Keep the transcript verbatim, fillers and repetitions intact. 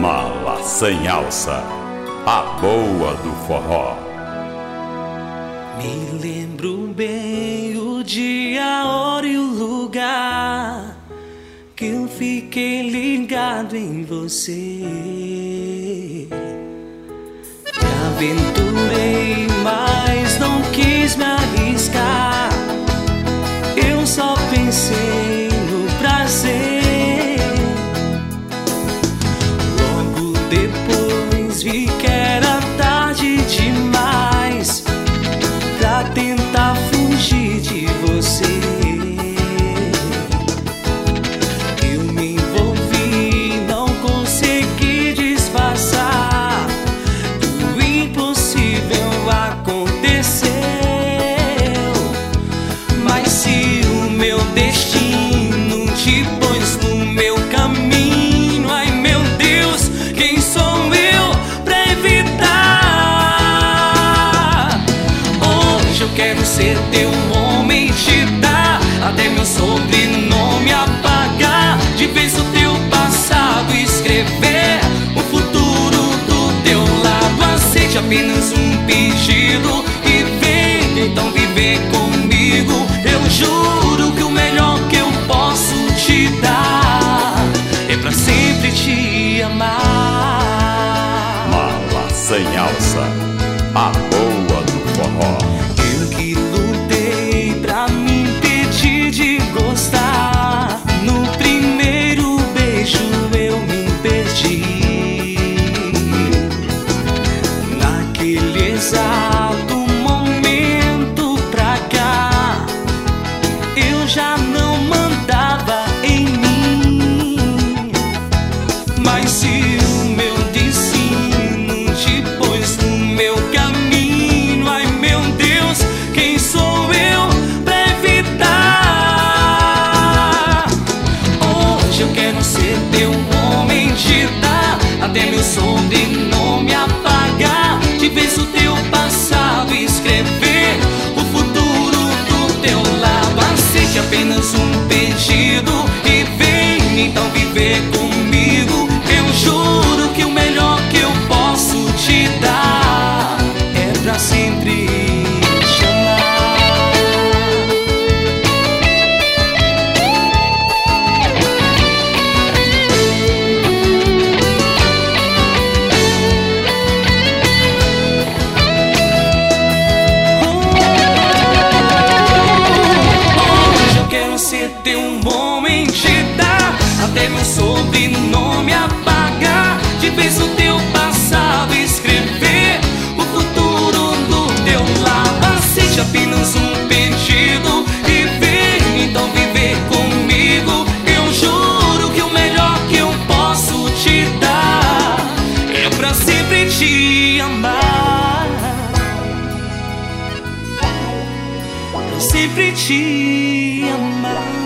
Mala sem alça, a boa do forró. Me lembro bem o dia, a hora e o lugar que eu fiquei ligado em você. Me aventurei, mas não quis me arriscar. Eu só pensei no prazer. Logo depois vi que era tarde demais pra tentar fugir de você. Eu me envolvi, não consegui disfarçar. O impossível aconteceu. Mas se o meu destino te pôs no meu caminho, ai meu Deus, quem sou eu pra evitar? Hoje eu quero ser teu homem, te dar até meu sobrenome apagar, de vez o teu passado escrever o futuro do teu lado. Aceite apenas um pedido e vem então viver comigo. Eu juro que o melhor que eu posso te dar é pra sempre te amar. Mala sem alça, a boa do forró. Eu que lutei pra me impedir de gostar, no primeiro beijo eu me perdi. Naquele exato momento pra cá, eu já não mandava em mim. Mas se o meu destino te pôs no meu caminho, ai meu Deus, quem sou eu pra evitar? Hoje eu quero ser teu homem, te dar até meu sobrenome apagar, de vez o teu passado escrever o futuro do teu lado. Aceite apenas um pedido e vem então viver comigo. Eu juro que o melhor que eu posso te dar é pra sempre te amar. Hoje eu quero ser teu homem, te dar até meu sobrenome apagar, de vez o teu passado escrever o futuro do teu lado. Aceite apenas um pedido e vem então viver comigo. Eu juro que o melhor que eu posso te dar é pra sempre te amar, pra sempre te amar.